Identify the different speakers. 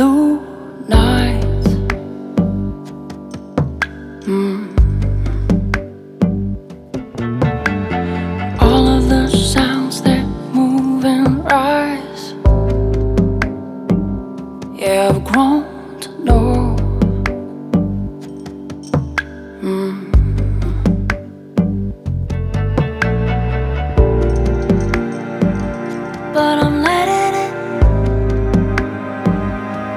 Speaker 1: blue nights. All of the sounds that move and rise, yeah, I've grown to know